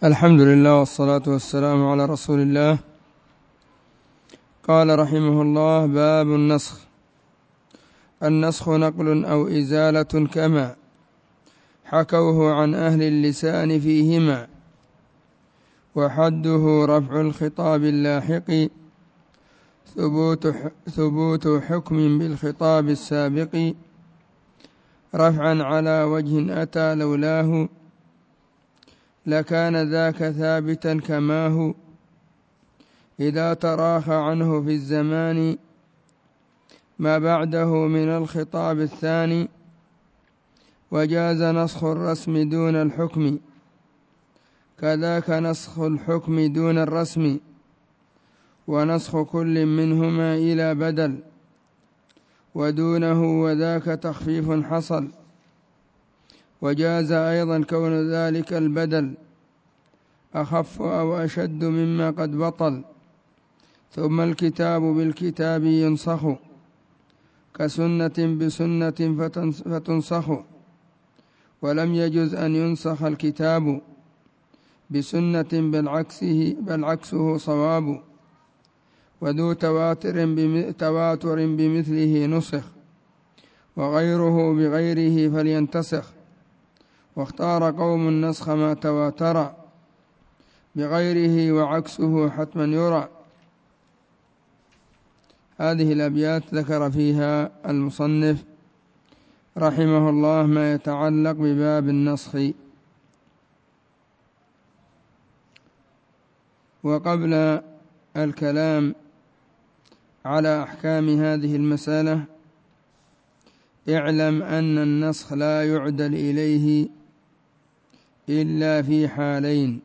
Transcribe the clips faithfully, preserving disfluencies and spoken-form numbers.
الحمد لله والصلاة والسلام على رسول الله. قال رحمه الله: باب النسخ. النسخ نقل أو إزالة كما حكوه عن أهل اللسان فيهما، وحده رفع الخطاب اللاحق ثبوت ثبوت حكم بالخطاب السابق رفعا على وجه أتى لولاه، لكان ذاك ثابتا كماه إذا تراخى عنه في الزمان ما بعده من الخطاب الثاني، وجاز نسخ الرسم دون الحكم، كذاك نسخ الحكم دون الرسم، ونسخ كل منهما إلى بدل ودونه، وذاك تخفيف حصل، وجاز أيضا كون ذلك البدل أخف أو أشد مما قد بطل. ثم الكتاب بالكتاب ينسخ كسنة بسنة فتنسخ، ولم يجز أن ينسخ الكتاب بسنة بالعكسه بل عكسه صواب، وذو تواتر تواتر بمثله نسخ، وغيره بغيره فلينتسخ. واختار قوم النسخ ما تواتر بغيره، وعكسه حتما يرى. هذه الأبيات ذكر فيها المصنف رحمه الله ما يتعلق بباب النسخ. وقبل الكلام على أحكام هذه المسألة، اعلم أن النسخ لا يعدل إليه إلا في حالين،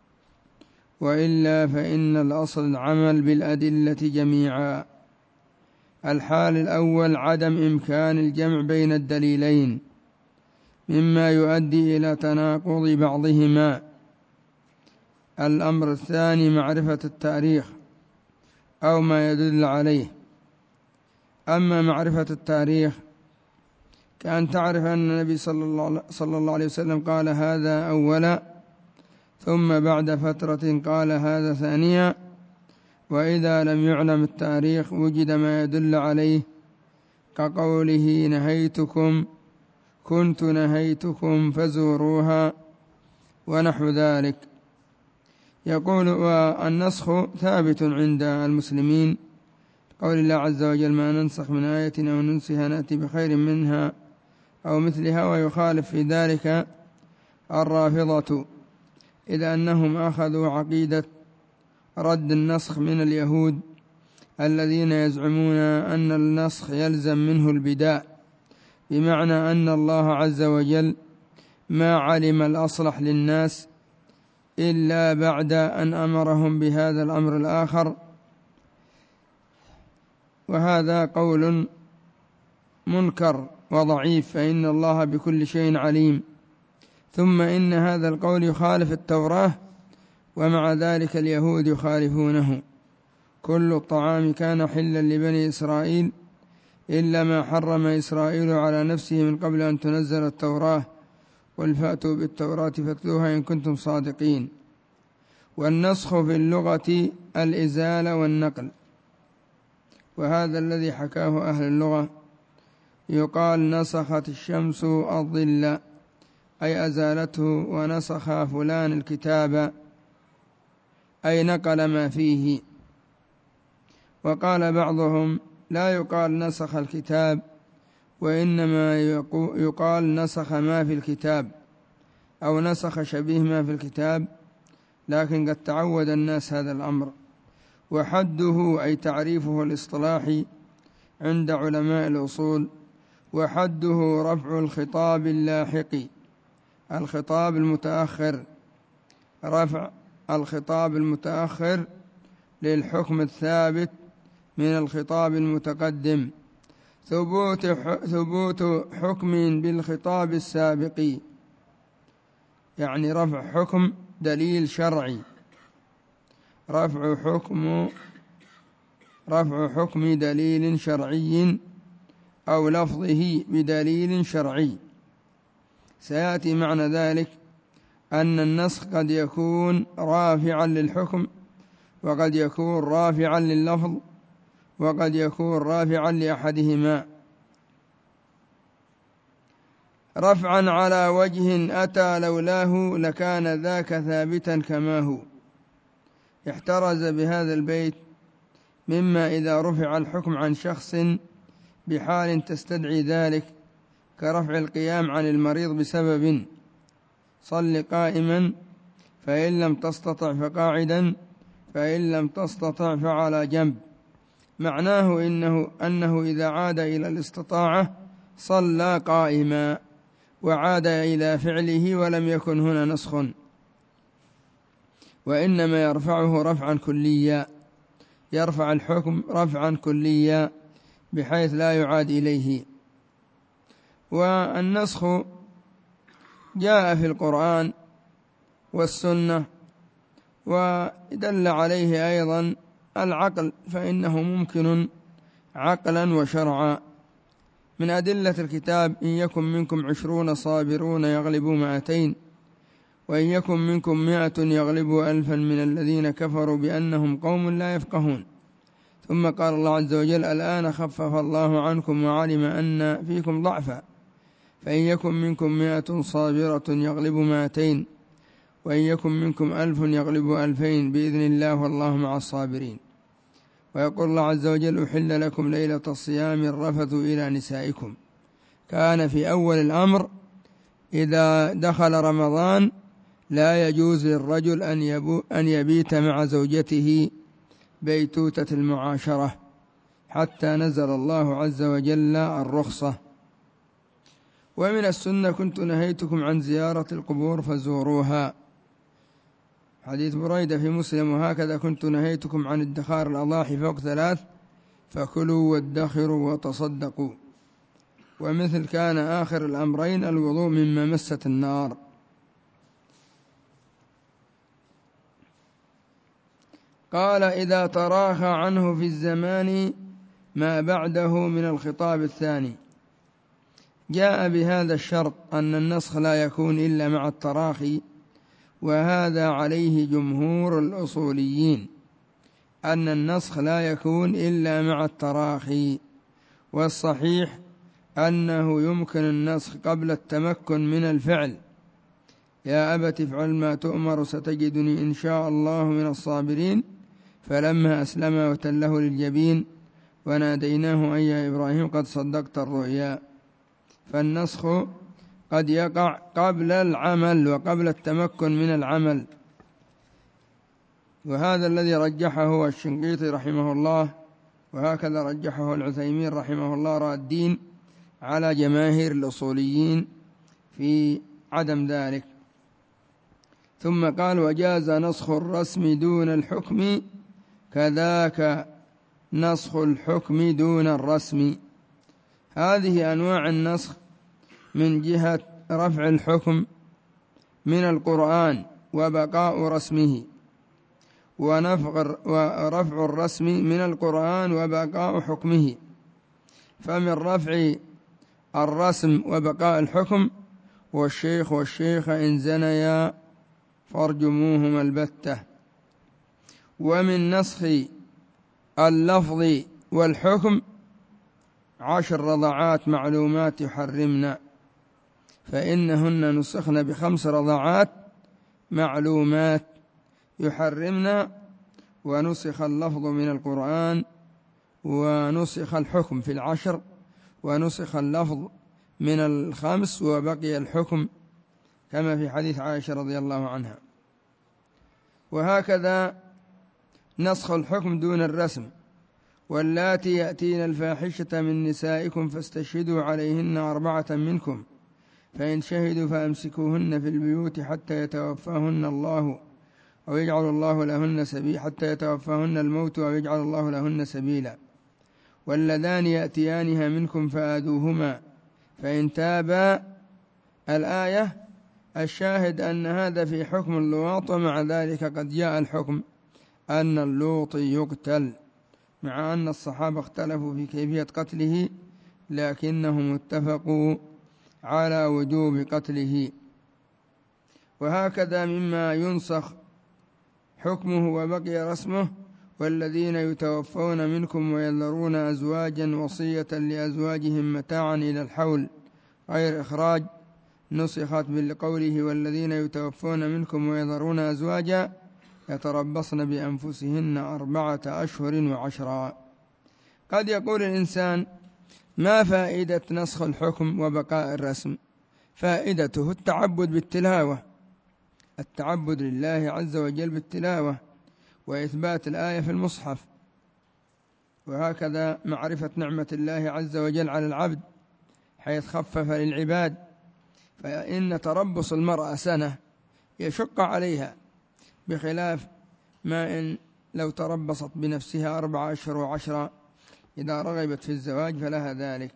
وإلا فإن الأصل العمل بالأدلة جميعا. الحال الأول عدم إمكان الجمع بين الدليلين مما يؤدي إلى تناقض بعضهما. الأمر الثاني معرفة التاريخ أو ما يدل عليه. أما معرفة التاريخ كأن تعرف أن النبي صلى الله عليه وسلم قال هذا أولا، ثم بعد فترة قال هذا ثانيا، وإذا لم يعلم التاريخ وجد ما يدل عليه، كقوله نهيتكم كنت نهيتكم فزوروها ونحو ذلك. يقول: والنسخ ثابت عند المسلمين، قول الله عز وجل: ما ننسخ من آية أو ننسها نأتي بخير منها أو مثلها. ويخالف في ذلك الرافضة، إذ أنهم أخذوا عقيدة رد النسخ من اليهود الذين يزعمون أن النسخ يلزم منه البداء، بمعنى أن الله عز وجل ما علم الأصلح للناس إلا بعد أن أمرهم بهذا الأمر الآخر. وهذا قول منكر وضعيف، فإن الله بكل شيء عليم. ثم إن هذا القول يخالف التوراة، ومع ذلك اليهود يخالفونه. كل الطعام كان حلا لبني إسرائيل إلا ما حرم إسرائيل على نفسه من قبل أن تنزل التوراة، قل فأتوا بالتوراة فاتلوها إن كنتم صادقين. والنسخ في اللغة الإزالة والنقل، وهذا الذي حكاه أهل اللغة. يقال نسخت الشمس الظل، أي أزالته، ونسخ فلان الكتاب، أي نقل ما فيه. وقال بعضهم لا يقال نسخ الكتاب، وإنما يقال نسخ ما في الكتاب، أو نسخ شبيه ما في الكتاب، لكن قد تعود الناس هذا الأمر. وحده أي تعريفه الاصطلاحي عند علماء الأصول، وحده رفع الخطاب اللاحق، الخطاب المتأخر، رفع الخطاب المتأخر للحكم الثابت من الخطاب المتقدم، ثبوت ثبوت حكم بالخطاب السابق، يعني رفع حكم دليل شرعي، رفع حكم رفع حكم دليل شرعي أو لفظه بدليل شرعي. سيأتي معنى ذلك أن النسخ قد يكون رافعا للحكم، وقد يكون رافعا لللفظ، وقد يكون رافعا لأحدهما، رفعا على وجه أتى لولاه لكان ذاك ثابتا كما هو. احترز بهذا البيت مما إذا رفع الحكم عن شخص بحال تستدعي ذلك، كرفع القيام عن المريض بسبب صل قائما، فإن لم تستطع فقاعدا، فإن لم تستطع فعلى جنب. معناه إنه أنه إذا عاد إلى الاستطاعة صلى قائما وعاد إلى فعله، ولم يكن هنا نسخ، وإنما يرفعه رفعا كليا، يرفع الحكم رفعا كليا بحيث لا يعاد إليه. والنسخ جاء في القرآن والسنة، ودل عليه أيضا العقل، فإنه ممكن عقلا وشرعا. من أدلة الكتاب: إن يكن منكم عشرون صابرون يغلبوا مائتين، وإن يكن منكم مائة يغلبوا ألفا من الذين كفروا بأنهم قوم لا يفقهون. ثم قال الله عز وجل: الآن خفف الله عنكم وعلم أن فيكم ضعفا، فإن يكن منكم مائة صابرة يغلبوا مائتين، وإن يكن منكم ألف يغلبوا ألفين بإذن الله والله مع الصابرين. ويقول الله عز وجل: أحل لكم ليلة الصيام الرفث إلى نسائكم. كان في أول الأمر إذا دخل رمضان لا يجوز للرجل أن يبيت مع زوجته بيتوتة المعاشرة حتى نزل الله عز وجل الرخصة. ومن السنة: كنت نهيتكم عن زيارة القبور فزوروها، حديث بريدة في مسلم. وهكذا: كنت نهيتكم عن ادخار الأضاحي فوق ثلاث فكلوا وادخروا وتصدقوا. ومثل: كان آخر الأمرين الوضوء مما مست النار. قال: إذا تراخى عنه في الزمان ما بعده من الخطاب الثاني. جاء بهذا الشرط أن النسخ لا يكون إلا مع التراخي، وهذا عليه جمهور الأصوليين، أن النسخ لا يكون إلا مع التراخي. والصحيح أنه يمكن النسخ قبل التمكن من الفعل. يا أبت افعل ما تؤمر ستجدني إن شاء الله من الصابرين. فلما أسلم وتله للجبين وناديناه أن يا إبراهيم قد صدقت الرؤيا. فالنسخ قد يقع قبل العمل وقبل التمكن من العمل، وهذا الذي رجحه الشنقيطي رحمه الله، وهكذا رجحه العثيمين رحمه الله رادين على جماهير الأصوليين في عدم ذلك. ثم قال: وجاز نسخ الرسم دون الحكم، كذاك نسخ الحكم دون الرسم. هذه أنواع النسخ من جهة رفع الحكم من القرآن وبقاء رسمه، ورفع الرسم من القرآن وبقاء حكمه. فمن رفع الرسم وبقاء الحكم: والشيخ والشيخ إن زنيا فارجموهما البتة. ومن نسخ اللفظ والحكم: عشر رضعات معلومات يحرمنا، فإنهن نسخن بخمس رضعات معلومات يحرمنا، ونسخ اللفظ من القرآن، ونسخ الحكم في العشر، ونسخ اللفظ من الخمس، وبقي الحكم كما في حديث عائشة رضي الله عنها. وهكذا نسخ الحكم دون الرسم: واللاتي يأتين الفاحشة من نسائكم فاستشهدوا عليهن أربعة منكم، فإن شهدوا فأمسكوهن في البيوت حتى يتوفاهن الله أو يجعل الله لهن سبيلا حتى يتوفاهن الموت أو يجعل الله لهن سبيلا. واللذان يأتيانها منكم فآذوهما فإن تابا. الآية الشاهد أن هذا في حكم اللواط، ومع ذلك قد جاء الحكم أن اللوط يقتل، مع أن الصحابة اختلفوا في كيفية قتله، لكنهم اتفقوا على وجوب قتله. وهكذا مما ينسخ حكمه وبقي رسمه: والذين يتوفون منكم ويذرون أزواجا وصية لأزواجهم متاعا إلى الحول غير إخراج، نسخت بقوله: والذين يتوفون منكم ويذرون أزواجا يتربصن بأنفسهن أربعة أشهر وعشرا. قد يقول الإنسان: ما فائدة نسخ الحكم وبقاء الرسم؟ فائدته التعبد بالتلاوة، التعبد لله عز وجل بالتلاوة وإثبات الآية في المصحف، وهكذا معرفة نعمة الله عز وجل على العبد حيث خفف للعباد. فإن تربص المرأة سنة يشق عليها، بخلاف ما إن لو تربصت بنفسها أربع أشهر وعشرة إذا رغبت في الزواج فلها ذلك.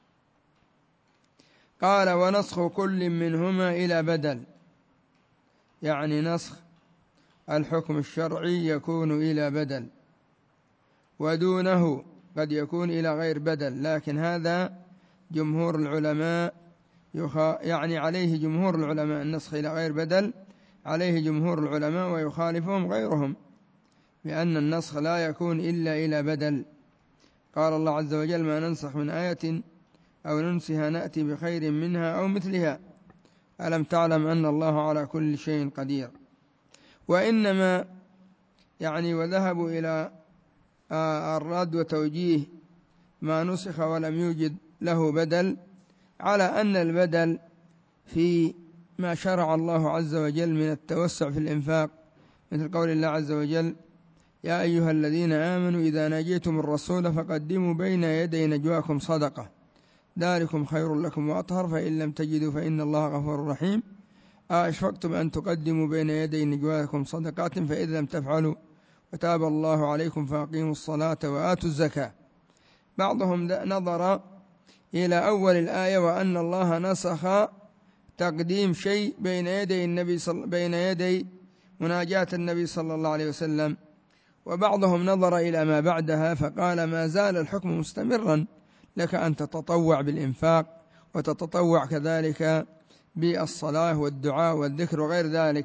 قال: ونسخ كل منهما إلى بدل، يعني نسخ الحكم الشرعي يكون إلى بدل، ودونه قد يكون إلى غير بدل، لكن هذا جمهور العلماء يخا يعني عليه جمهور العلماء، النسخ إلى غير بدل عليه جمهور العلماء ويخالفهم غيرهم، بأن النسخ لا يكون إلا إلى بدل. قال الله عز وجل: ما ننسخ من آية أو ننسها نأتي بخير منها أو مثلها ألم تعلم أن الله على كل شيء قدير. وإنما يعني وذهبوا إلى الرد وتوجيه ما نسخ ولم يوجد له بدل على أن البدل في ما شرع الله عز وجل من التوسع في الإنفاق، مثل قول الله عز وجل: يا أيها الذين آمنوا إذا ناجيتم الرسول فقدموا بين يدي نجواكم صدقة ذلكم خير لكم وأطهر فإن لم تجدوا فإن الله غفور رحيم أشفقتم أن تقدموا بين يدي نجواكم صدقات فإذا لم تفعلوا وتاب الله عليكم فأقيموا الصلاة وآتوا الزكاة. بعضهم نظر إلى أول الآية وأن الله نسخ تقديم شيء بين يدي النبي صل... بين يدي مناجاة النبي صلى الله عليه وسلم، وبعضهم نظر إلى ما بعدها فقال: ما زال الحكم مستمرا، لك أن تتطوع بالإنفاق وتتطوع كذلك بالصلاة والدعاء والذكر وغير ذلك.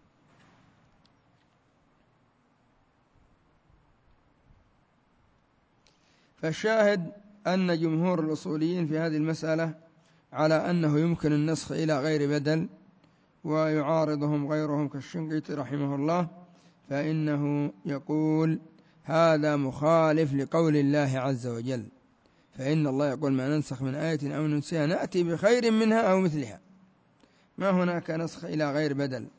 فالشاهد أن جمهور الأصوليين في هذه المسألة على أنه يمكن النسخ إلى غير بدل، ويعارضهم غيرهم كالشنقيطي رحمه الله، فإنه يقول هذا مخالف لقول الله عز وجل، فإن الله يقول: ما ننسخ من آية أو ننسها نأتي بخير منها أو مثلها، ما هناك نسخ إلى غير بدل.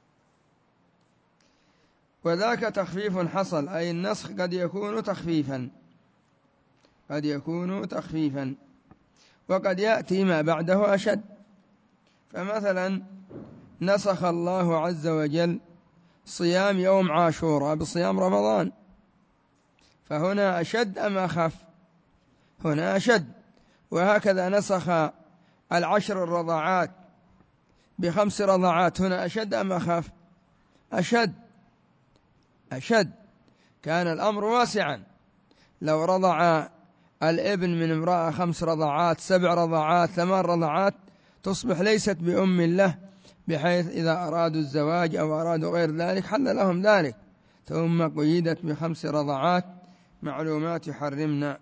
وذاك تخفيف حصل، أي النسخ قد يكون تخفيفا، قد يكون تخفيفا وقد يأتي ما بعده أشد. فمثلا نسخ الله عز وجل صيام يوم عاشوراء بصيام رمضان، فهنا أشد أم أخف؟ هنا أشد. وهكذا نسخ العشر الرضاعات بخمس رضاعات، هنا أشد أم أخف؟ أشد أشد. كان الأمر واسعا، لو رضع الابن من امرأة خمس رضاعات سبع رضاعات ثمان رضاعات تصبح ليست بأم له، بحيث إذا أرادوا الزواج أو أرادوا غير ذلك حل لهم ذلك، ثم قيدت بخمس رضاعات معلومات يحرمنا.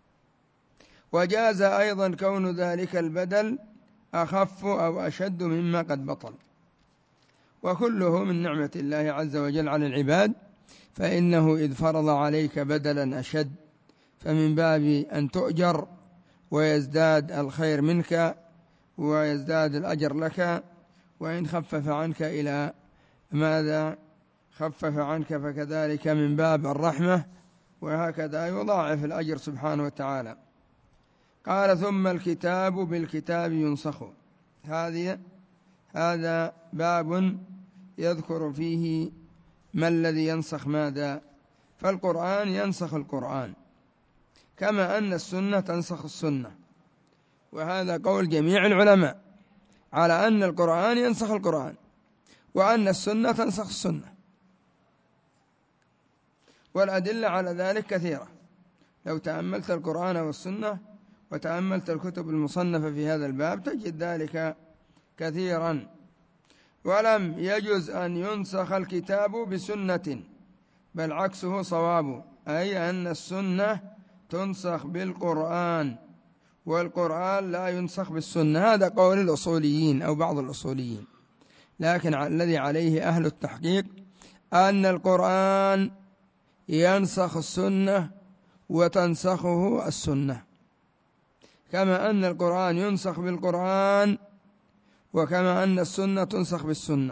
وجاز أيضا كون ذلك البدل أخف أو أشد مما قد بطل، وكله من نعمة الله عز وجل على العباد، فإنه إذ فرض عليك بدلا أشد فمن باب أن تؤجر ويزداد الخير منك ويزداد الأجر لك، وإن خفف عنك إلى ماذا خفف عنك فكذلك من باب الرحمة، وهكذا يضاعف الأجر سبحانه وتعالى. قال: ثم الكتاب بالكتاب ينسخ. هذه هذا باب يذكر فيه ما الذي ينسخ ماذا. فالقرآن ينسخ القرآن كما أن السنة تنسخ السنة، وهذا قول جميع العلماء على أن القرآن ينسخ القرآن وأن السنة تنسخ السنة، والأدلة على ذلك كثيرة. لو تأملت القرآن والسنة وتأملت الكتب المصنفة في هذا الباب تجد ذلك كثيرا. ولم يجز أن ينسخ الكتاب بسنة، بل عكسه صواب، أي أن السنة تنسخ بالقرآن والقرآن لا ينسخ بالسنة. هذا قول الأصوليين أو بعض الأصوليين، لكن الذي عليه أهل التحقيق أن القرآن ينسخ السنة وتنسخه السنة، كما أن القرآن ينسخ بالقرآن وكما أن السنة تنسخ بالسنة.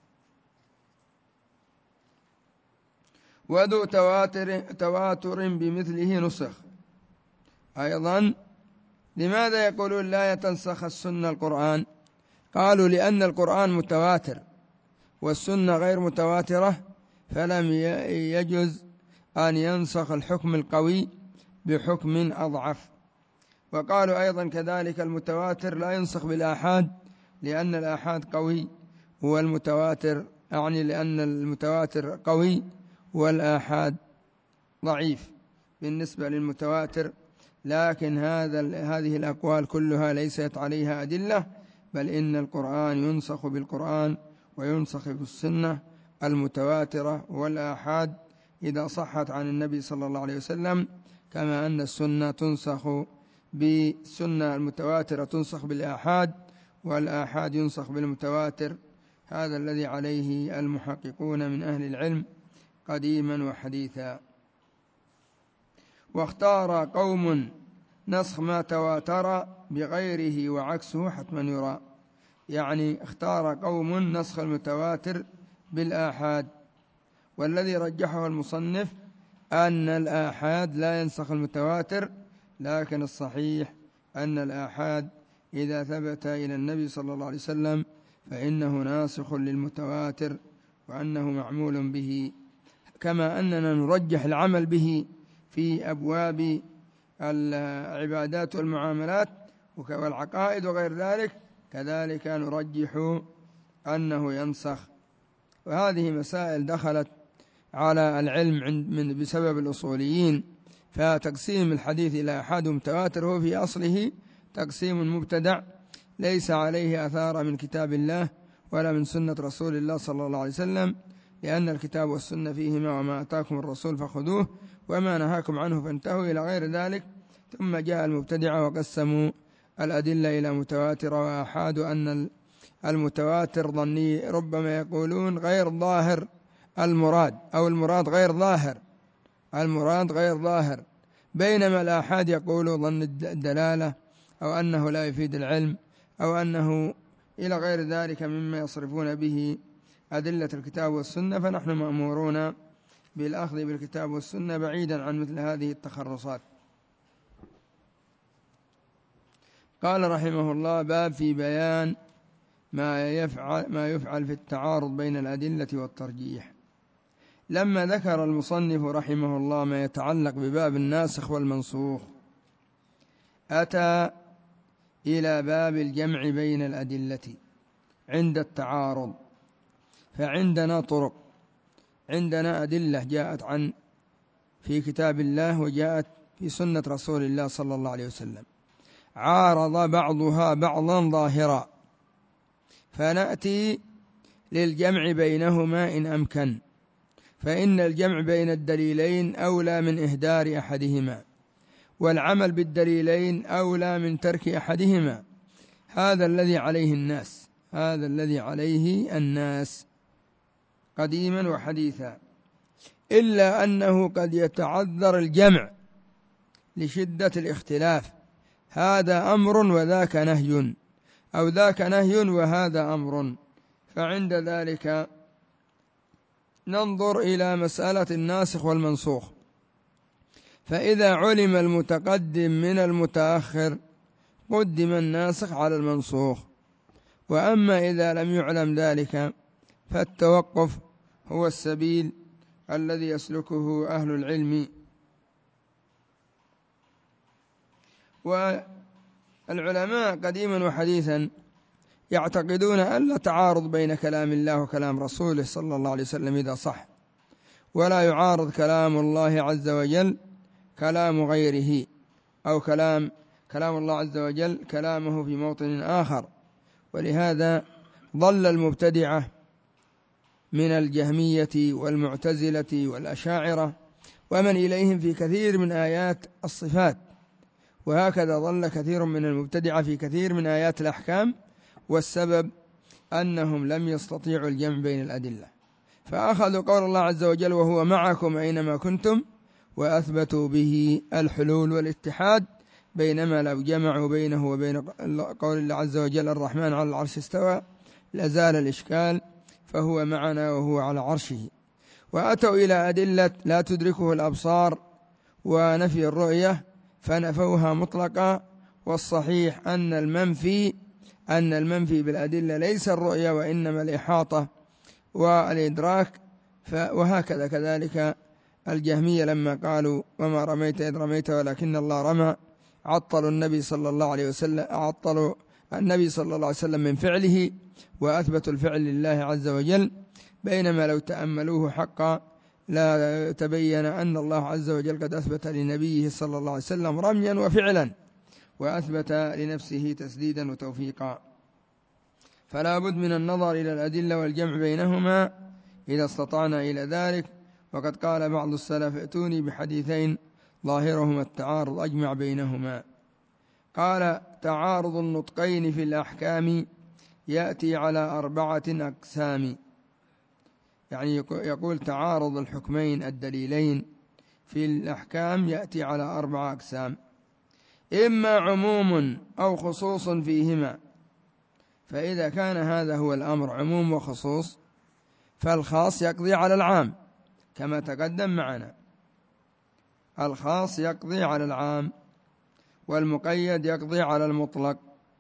وذو تواتر, تواتر بمثله نسخ. أيضا لماذا يقولون لا يتنسخ السنة القرآن؟ قالوا لأن القرآن متواتر والسنة غير متواترة، فلم يجز أن ينسخ الحكم القوي بحكم أضعف. وقالوا أيضا كذلك المتواتر لا ينسخ بالآحاد، لأن الآحاد قوي والمتواتر أعني لأن المتواتر قوي والآحاد ضعيف بالنسبة للمتواتر. لكن هذا هذه الأقوال كلها ليست عليها أدلة، بل إن القرآن ينسخ بالقرآن وينسخ بالسنة المتواترة والآحاد إذا صحت عن النبي صلى الله عليه وسلم، كما أن السنة تنسخ بالسنة المتواترة تنسخ بالآحاد والآحاد ينسخ بالمتواتر. هذا الذي عليه المحققون من أهل العلم قديما وحديثا. واختار قوم نسخ ما تواتر بغيره وعكسه حتما يرى، يعني اختار قوم نسخ المتواتر بالآحاد، والذي رجحه المصنف أن الآحاد لا ينسخ المتواتر، لكن الصحيح أن الآحاد إذا ثبت إلى النبي صلى الله عليه وسلم فإنه ناسخ للمتواتر وأنه معمول به، كما أننا نرجح العمل به في أبواب العبادات والمعاملات والعقائد وغير ذلك، كذلك نرجح أنه ينسخ. وهذه مسائل دخلت على العلم من بسبب الأصوليين، فتقسيم الحديث إلى آحاد ومتواتر هو في أصله تقسيم مبتدع ليس عليه أثار من كتاب الله ولا من سنة رسول الله صلى الله عليه وسلم، لأن الكتاب والسنة فيهما وما أتاكم الرسول فخذوه وما نهاكم عنه فانتهوا إلى غير ذلك. ثم جاء المبتدعة وقسموا الأدلة إلى متواتر وآحاد، وأن المتواتر ظني ربما يقولون غير ظاهر المراد أو المراد غير ظاهر المراد غير ظاهر بينما الآحاد يقول ظن الدلالة أو أنه لا يفيد العلم أو أنه إلى غير ذلك مما يصرفون به أدلة الكتاب والسنة. فنحن مأمورون بالأخذ بالكتاب والسنة بعيدا عن مثل هذه التخرصات. قال رحمه الله: باب في بيان ما يفعل, ما يفعل في التعارض بين الأدلة والترجيح. لما ذكر المصنف رحمه الله ما يتعلق بباب الناسخ والمنسوخ، أتى إلى باب الجمع بين الأدلة عند التعارض. فعندنا طرق، عندنا أدلة جاءت عن في كتاب الله وجاءت في سنة رسول الله صلى الله عليه وسلم، عارض بعضها بعضا ظاهرا، فنأتي للجمع بينهما إن أمكن، فإن الجمع بين الدليلين أولى من إهدار أحدهما، والعمل بالدليلين أولى من ترك أحدهما. هذا الذي عليه الناس هذا الذي عليه الناس قديما وحديثا، إلا أنه قد يتعذر الجمع لشدة الاختلاف، هذا أمر وذاك نهي، أو ذاك نهي وهذا أمر. فعند ذلك ننظر إلى مسألة الناسخ والمنسوخ، فإذا علم المتقدم من المتأخر قدم الناسخ على المنسوخ، وأما إذا لم يعلم ذلك فالتوقف هو السبيل الذي يسلكه أهل العلم. والعلماء قديما وحديثا يعتقدون أن لا تعارض بين كلام الله وكلام رسوله صلى الله عليه وسلم إذا صح، ولا يعارض كلام الله عز وجل كلام غيره، أو كلام كلام الله عز وجل كلامه في موطن آخر. ولهذا ضل المبتدعة من الجهمية والمعتزلة والأشاعرة ومن إليهم في كثير من آيات الصفات، وهكذا ضل كثير من المبتدعة في كثير من آيات الأحكام، والسبب أنهم لم يستطيعوا الجمع بين الأدلة، فأخذوا قول الله عز وجل وهو معكم أينما كنتم، وأثبتوا به الحلول والاتحاد، بينما لو جمعوا بينه وبين قول الله عز وجل الرحمن على العرش استوى لزال الإشكال، فهو معنا وهو على عرشه. وأتوا إلى أدلة لا تدركه الأبصار ونفي الرؤية فنفوها مطلقا، والصحيح أن المنفي أن المنفي بالأدلة ليس الرؤية وإنما الإحاطة والإدراك. وهكذا كذلك الجهمية لما قالوا وما رميت إذ رميت ولكن الله رمى، عطلوا النبي صلى الله عليه وسلم عطلوا النبي صلى الله عليه وسلم من فعله وأثبتوا الفعل لله عز وجل، بينما لو تأملوه حقا لا تبين أن الله عز وجل قد أثبت لنبيه صلى الله عليه وسلم رميا وفعلا، وأثبت لنفسه تسديدا وتوفيقا. فلا بد من النظر إلى الأدلة والجمع بينهما إذا استطعنا إلى ذلك. وقد قال بعض السلف ائتوني بحديثين ظاهرهما التعارض أجمع بينهما. قال تعارض النطقين في الأحكام يأتي على أربعة أقسام، يعني يقول تعارض الحكمين الدليلين في الأحكام يأتي على أربعة أقسام: إما عموم أو خصوص فيهما، فإذا كان هذا هو الأمر عموم وخصوص فالخاص يقضي على العام كما تقدم معنا، الخاص يقضي على العام والمقيد يقضي على المطلق،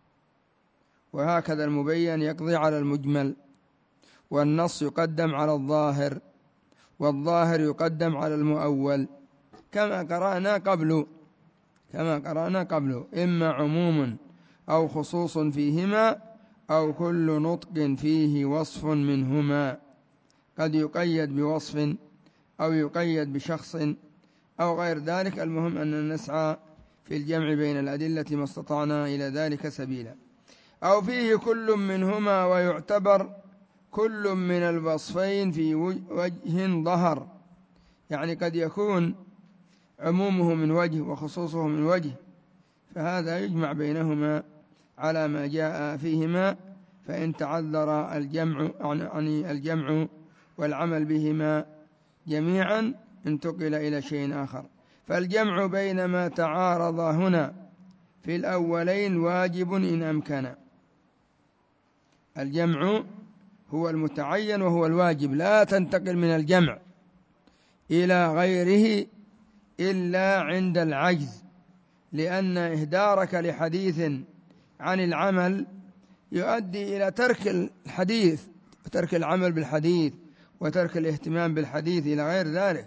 وهكذا المبين يقضي على المجمل، والنص يقدم على الظاهر والظاهر يقدم على المؤول كما قرأنا قبل كما قرأنا قبل إما عموم أو خصوص فيهما أو كل نطق فيه وصف منهما، قد يقيد بوصف أو يقيد بشخص أو غير ذلك. المهم أننا نسعى في الجمع بين الأدلة ما استطعنا إلى ذلك سبيلا. أو فيه كل منهما ويعتبر كل من الوصفين في وجه ظهر، يعني قد يكون عمومه من وجه وخصوصه من وجه، فهذا يجمع بينهما على ما جاء فيهما، فإن تعذر الجمع يعني الجمع والعمل بهما جميعا انتقل إلى شيء آخر. فالجمع بين ما تعارض هنا في الأولين واجب إن أمكن. الجمع هو المتعين وهو الواجب، لا تنتقل من الجمع إلى غيره إلا عند العجز، لأن إهدارك لحديث عن العمل يؤدي إلى ترك الحديث وترك العمل بالحديث وترك الاهتمام بالحديث إلى غير ذلك.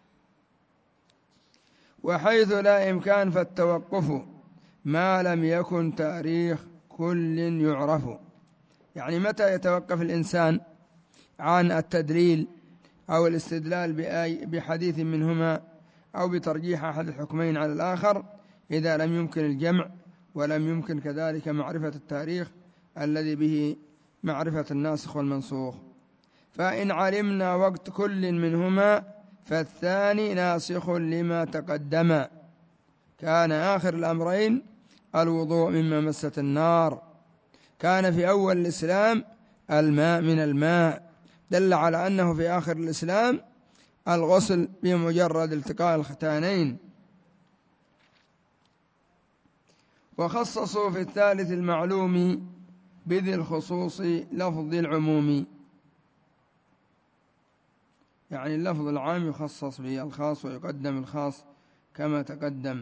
وحيث لا إمكان فالتوقف ما لم يكن تاريخ كل يعرف، يعني متى يتوقف الإنسان عن التدليل أو الاستدلال بحديث منهما أو بترجيح أحد الحكمين على الآخر؟ إذا لم يمكن الجمع ولم يمكن كذلك معرفة التاريخ الذي به معرفة الناسخ والمنسوخ. فإن علمنا وقت كل منهما فالثاني ناسخ لما تقدم. كان آخر الأمرين الوضوء مما مست النار، كان في أول الإسلام الماء من الماء، دل على أنه في آخر الإسلام الغسل بمجرد التقاء الختانين. وخصصوا في الثالث المعلوم بذي الخصوص لفظ العموم، يعني اللفظ العام يخصص به الخاص ويقدم الخاص كما تقدم.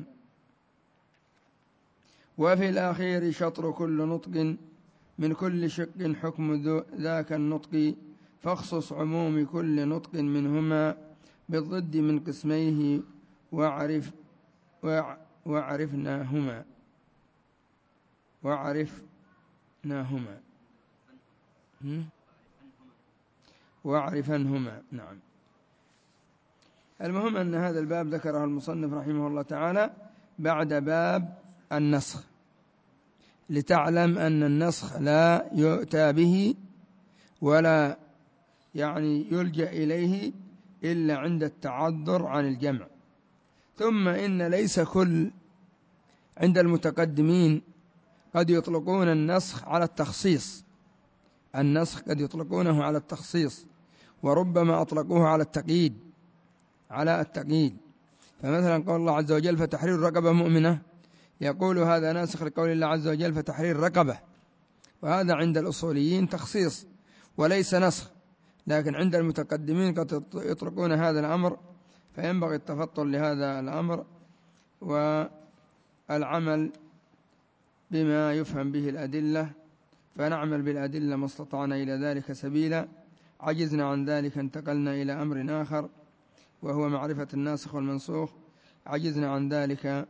وفي الأخير شطر كل نطق من كل شق حكم ذاك النطق، فاخصص عموم كل نطق منهما بالضد من قسميه وعرف وعرفناهما وعرفناهما وعرفنهما نعم. المهم أن هذا الباب ذكره المصنف رحمه الله تعالى بعد باب النسخ، لتعلم أن النسخ لا يؤتى به ولا يعني يلجأ إليه إلا عند التعذر عن الجمع. ثم إن ليس كل عند المتقدمين قد يطلقون النسخ على التخصيص، النسخ قد يطلقونه على التخصيص، وربما أطلقوه على التقييد على التقييد فمثلا قول الله عز وجل فتحرير رقبة مؤمنة، يقول هذا ناسخ لقول الله عز وجل فتحرير رقبة، وهذا عند الأصوليين تخصيص وليس نسخ، لكن عند المتقدمين قد يطلقون هذا الأمر، فينبغي التفطن لهذا الأمر والعمل بما يفهم به الأدلة، فنعمل بالأدلة ما استطعنا إلى ذلك سبيلا. عجزنا عن ذلك انتقلنا إلى أمر آخر وهو معرفة الناسخ والمنسوخ، عجزنا عن ذلك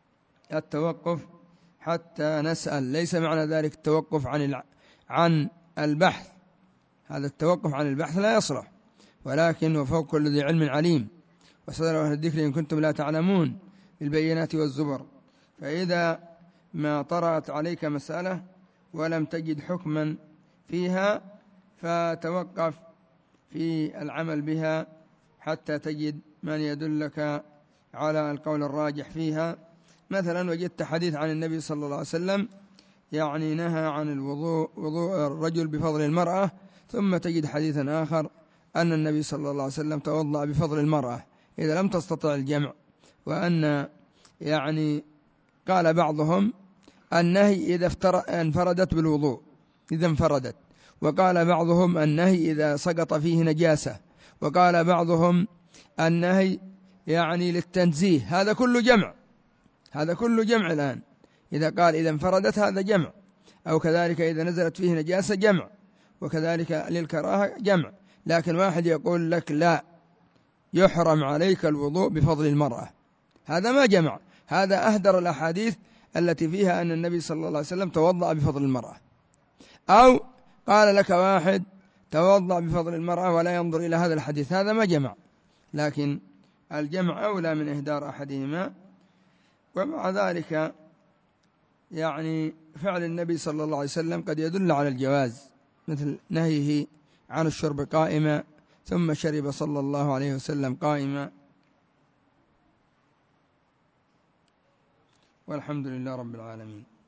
التوقف حتى نسأل. ليس معنى ذلك التوقف عن عن البحث، هذا التوقف عن البحث لا يصلح، ولكن وفوق كل ذي علم عليم، وسألوا أهل الذكر إن كنتم لا تعلمون بالبينات والزبر. فإذا ما طرأت عليك مسألة ولم تجد حكما فيها فتوقف في العمل بها حتى تجد من يدلك على القول الراجح فيها. مثلا وجدت حديث عن النبي صلى الله عليه وسلم يعني نهى عن الوضوء وضوء الرجل بفضل المرأة، ثم تجد حديثا آخر أن النبي صلى الله عليه وسلم توضأ بفضل المرأة إذا لم تستطع الجمع، وأن يعني قال بعضهم النهي إذا انفردت بالوضوء إذا انفردت، وقال بعضهم النهي إذا سقط فيه نجاسة، وقال بعضهم النهي يعني للتنزيه. هذا كله جمع، هذا كله جمع الآن. إذا قال إذا انفردت هذا جمع، أو كذلك إذا نزلت فيه نجاسة جمع، وكذلك للكراهة جمع. لكن واحد يقول لك لا يحرم عليك الوضوء بفضل المرأة، هذا ما جمع، هذا أهدر الأحاديث التي فيها أن النبي صلى الله عليه وسلم توضأ بفضل المرأة. أو قال لك واحد توضأ بفضل المرأة ولا ينظر إلى هذا الحديث، هذا ما جمع. لكن الجمع أولى من إهدار أحدهما. ومع ذلك يعني فعل النبي صلى الله عليه وسلم قد يدل على الجواز، مثل نهيه عن الشرب قائما ثم شرب صلى الله عليه وسلم قائما. والحمد لله رب العالمين.